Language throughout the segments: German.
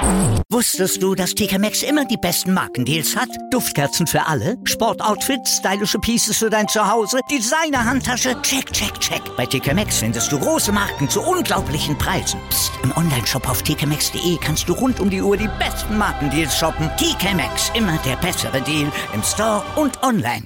Wusstest du, dass TK Maxx immer die besten Markendeals hat? Duftkerzen für alle, Sportoutfits, stylische Pieces für dein Zuhause, Designer-Handtasche, check, check, check. Bei TK Maxx findest du große Marken zu unglaublichen Preisen. Psst. Im Onlineshop auf tkmaxx.de kannst du rund um die Uhr die besten Markendeals shoppen. TK Maxx, immer der bessere Deal im Store und online.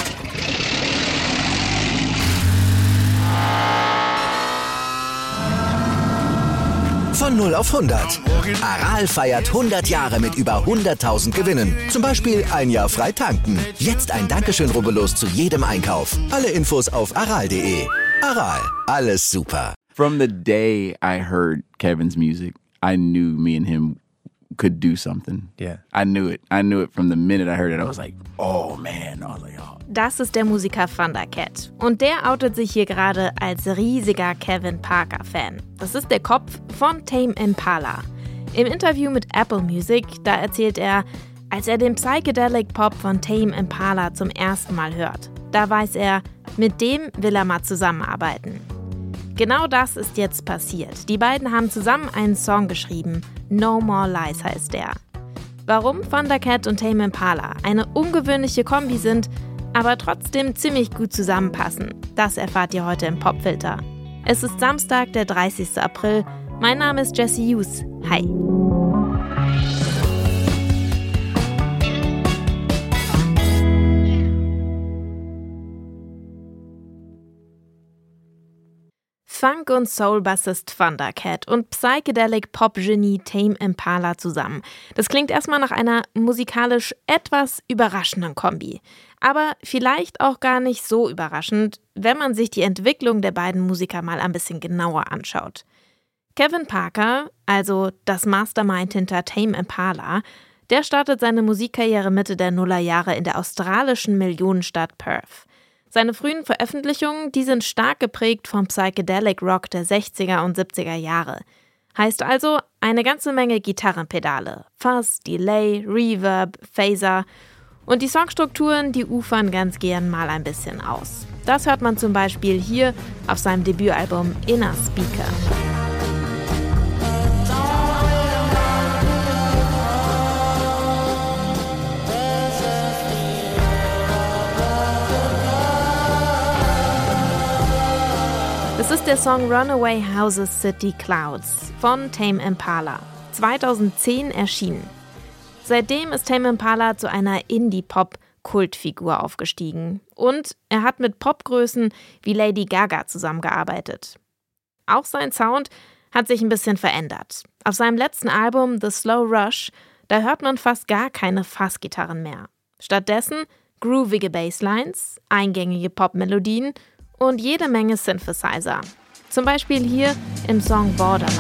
Von 0 auf 100. Aral feiert 100 Jahre mit über 100.000 Gewinnen. Zum Beispiel ein Jahr frei tanken. Jetzt ein Dankeschön, rubbellos zu jedem Einkauf. Alle Infos auf aral.de. Aral, alles super. From the day I heard Kevin's music, I knew me and him could do something. Yeah. I knew it. I knew it from the minute I heard it. I was like, oh man. I was like, oh. Das ist der Musiker Thundercat. Und der outet sich hier gerade als riesiger Kevin Parker-Fan. Das ist der Kopf von Tame Impala. Im Interview mit Apple Music, da erzählt er, als er den Psychedelic Pop von Tame Impala zum ersten Mal hört, da weiß er, mit dem will er mal zusammenarbeiten. Genau das ist jetzt passiert. Die beiden haben zusammen einen Song geschrieben. No More Lies heißt der. Warum Thundercat und Tame Impala eine ungewöhnliche Kombi sind, aber trotzdem ziemlich gut zusammenpassen, das erfahrt ihr heute im Popfilter. Es ist Samstag, der 30. April. Mein Name ist Jessie Hughes. Hi. Funk- und Soul-Bassist Thundercat und Psychedelic-Pop-Genie Tame Impala zusammen. Das klingt erstmal nach einer musikalisch etwas überraschenden Kombi. Aber vielleicht auch gar nicht so überraschend, wenn man sich die Entwicklung der beiden Musiker mal ein bisschen genauer anschaut. Kevin Parker, also das Mastermind hinter Tame Impala, der startet seine Musikkarriere Mitte der Nullerjahre in der australischen Millionenstadt Perth. Seine frühen Veröffentlichungen, die sind stark geprägt vom Psychedelic Rock der 60er und 70er Jahre. Heißt also eine ganze Menge Gitarrenpedale, Fuzz, Delay, Reverb, Phaser. Und die Songstrukturen, die ufern ganz gern mal ein bisschen aus. Das hört man zum Beispiel hier auf seinem Debütalbum Inner Speaker. Das ist der Song Runaway Houses City Clouds von Tame Impala, 2010 erschienen. Seitdem ist Tame Impala zu einer Indie-Pop-Kultfigur aufgestiegen und er hat mit Popgrößen wie Lady Gaga zusammengearbeitet. Auch sein Sound hat sich ein bisschen verändert. Auf seinem letzten Album The Slow Rush, da hört man fast gar keine Fassgitarren mehr. Stattdessen groovige Basslines, eingängige Popmelodien und jede Menge Synthesizer. Zum Beispiel hier im Song Borderline.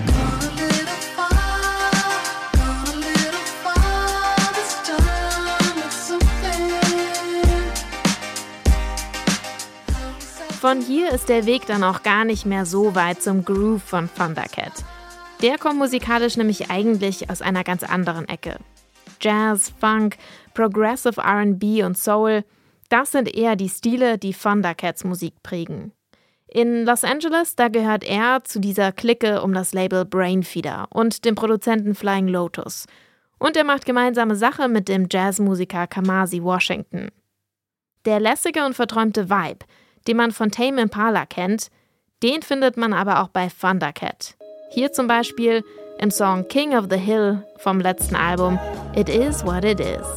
Von hier ist der Weg dann auch gar nicht mehr so weit zum Groove von Thundercat. Der kommt musikalisch nämlich eigentlich aus einer ganz anderen Ecke. Jazz, Funk, Progressive R&B und Soul, das sind eher die Stile, die Thundercats Musik prägen. In Los Angeles, da gehört er zu dieser Clique um das Label Brainfeeder und dem Produzenten Flying Lotus. Und er macht gemeinsame Sache mit dem Jazzmusiker Kamasi Washington. Der lässige und verträumte Vibe, den man von Tame Impala kennt, den findet man aber auch bei Thundercat. Hier zum Beispiel im Song King of the Hill vom letzten Album It Is What It Is.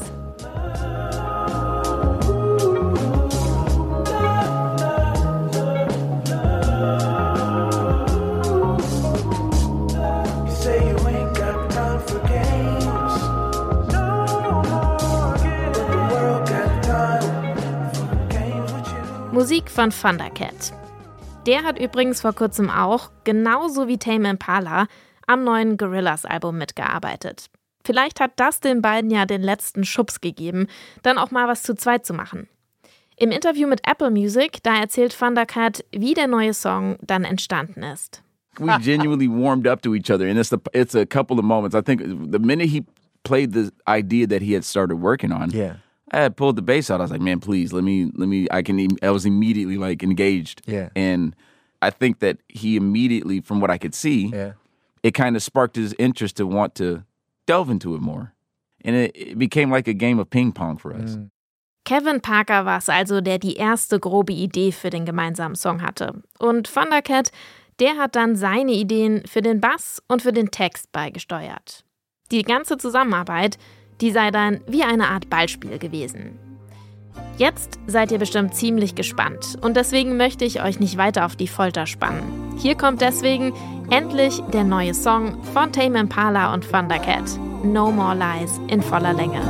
Musik von Thundercat. Der hat übrigens vor kurzem auch, genauso wie Tame Impala, am neuen Gorillaz-Album mitgearbeitet. Vielleicht hat das den beiden ja den letzten Schubs gegeben, dann auch mal was zu zweit zu machen. Im Interview mit Apple Music, da erzählt Thundercat, wie der neue Song dann entstanden ist. We genuinely warmed up to each other, and it's a couple of moments. I think the minute he played the idea that he had started working on, I had pulled the bass out. I was like, man, please, let me. I was immediately like engaged. Yeah. And I think that he immediately, from what I could see, it kind of sparked his interest to want to delve into it more. And it became like a game of ping pong for us. Kevin Parker war es also, der die erste grobe Idee für den gemeinsamen Song hatte. Und Thundercat, der hat dann seine Ideen für den Bass und für den Text beigesteuert. Die ganze Zusammenarbeit, die sei dann wie eine Art Ballspiel gewesen. Jetzt seid ihr bestimmt ziemlich gespannt und deswegen möchte ich euch nicht weiter auf die Folter spannen. Hier kommt deswegen endlich der neue Song von Tame Impala und Thundercat, No More Lies in voller Länge.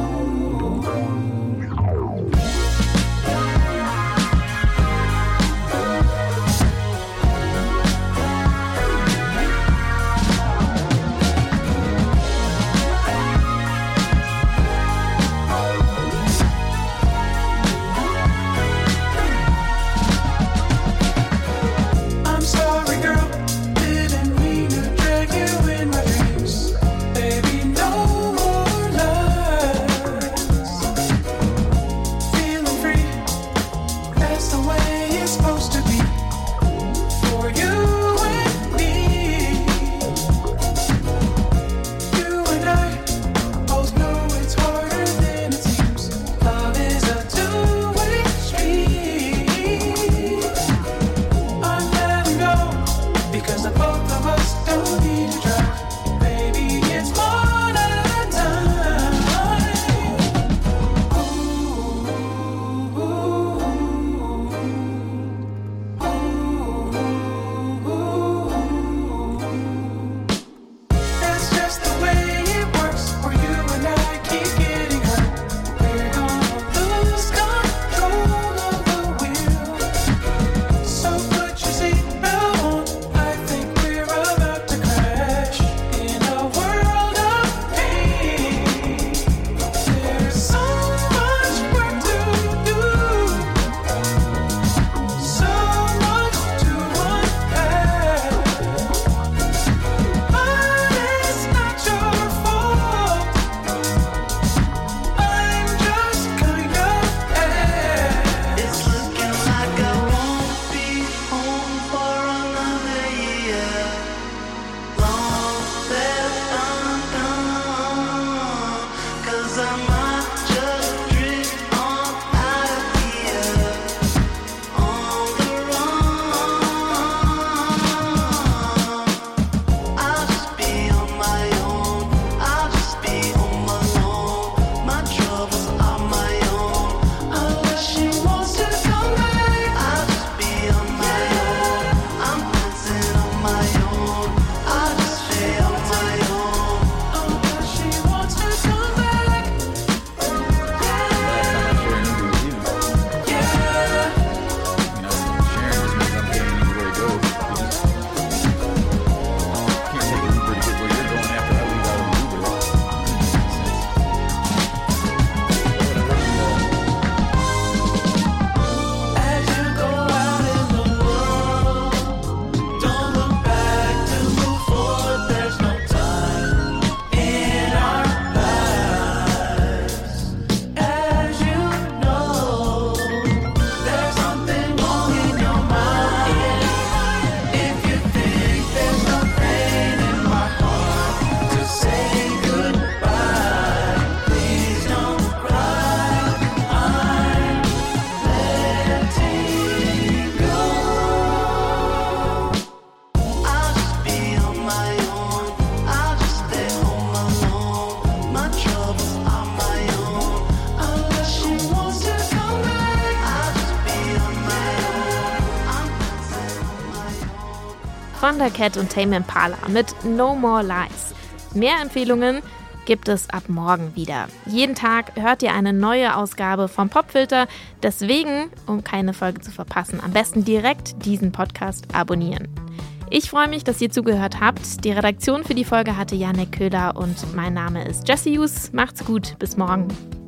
Thundercat und Tame Impala mit No More Lies. Mehr Empfehlungen gibt es ab morgen wieder. Jeden Tag hört ihr eine neue Ausgabe vom Popfilter. Deswegen, um keine Folge zu verpassen, am besten direkt diesen Podcast abonnieren. Ich freue mich, dass ihr zugehört habt. Die Redaktion für die Folge hatte Janek Köhler und mein Name ist Jessie Hughes. Macht's gut, bis morgen.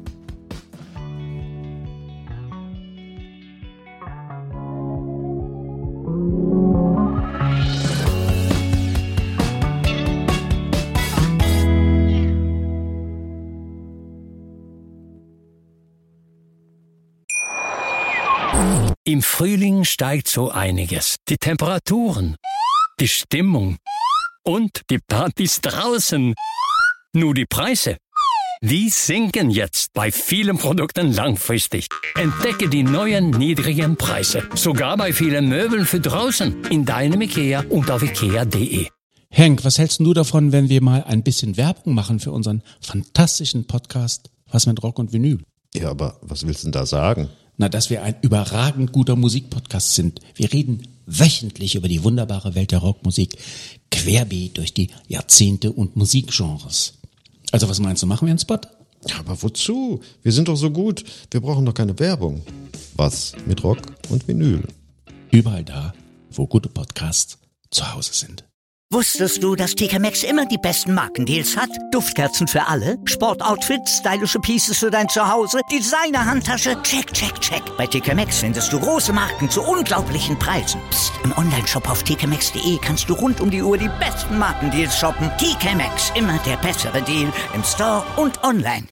Im Frühling steigt so einiges. Die Temperaturen, die Stimmung und die Partys draußen. Nur die Preise, die sinken jetzt bei vielen Produkten langfristig. Entdecke die neuen niedrigen Preise, sogar bei vielen Möbeln für draußen, in deinem Ikea und auf ikea.de. Henk, was hältst du davon, wenn wir mal ein bisschen Werbung machen für unseren fantastischen Podcast Was mit Rock und Vinyl? Ja, aber was willst du denn da sagen? Na, dass wir ein überragend guter Musikpodcast sind. Wir reden wöchentlich über die wunderbare Welt der Rockmusik, querbeet durch die Jahrzehnte und Musikgenres. Also was meinst du, machen wir einen Spot? Ja, aber wozu? Wir sind doch so gut. Wir brauchen doch keine Werbung. Was mit Rock und Vinyl? Überall da, wo gute Podcasts zu Hause sind. Wusstest du, dass TK Maxx immer die besten Markendeals hat? Duftkerzen für alle, Sportoutfits, stylische Pieces für dein Zuhause, Designer-Handtasche, check, check, check. Bei TK Maxx findest du große Marken zu unglaublichen Preisen. Psst. Im Onlineshop auf tkmaxx.de kannst du rund um die Uhr die besten Markendeals shoppen. TK Maxx, immer der bessere Deal im Store und online.